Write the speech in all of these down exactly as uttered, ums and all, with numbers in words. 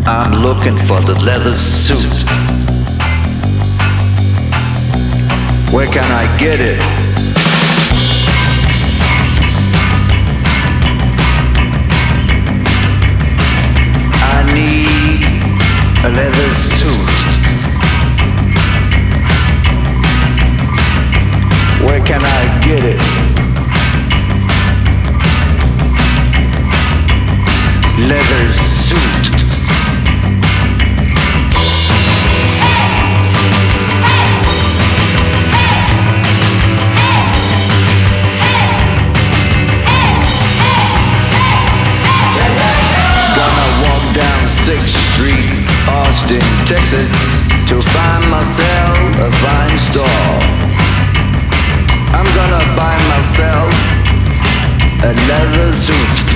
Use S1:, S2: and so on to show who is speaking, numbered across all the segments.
S1: I'm looking for the leather suit. Where can I get it? I need a leather suit. Where can I get it? Leather suit. sixth Street, Austin, Texas, to find myself a fine store. I'm gonna buy myself a leather suit.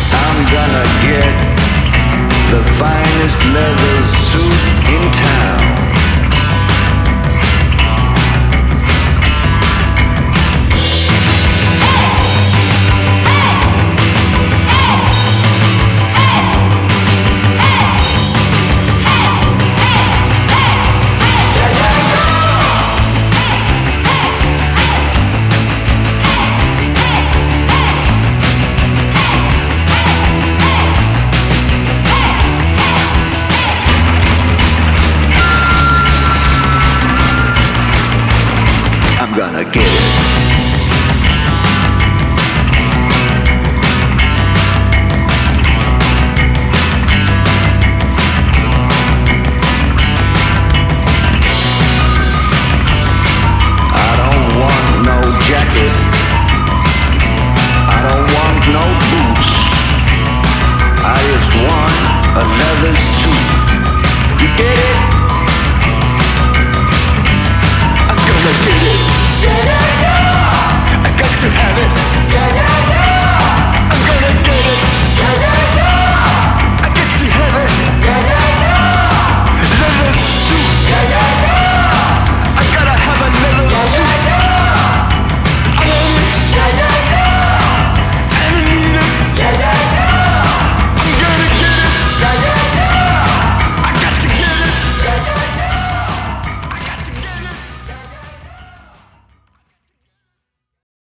S1: The finest leather suit in town.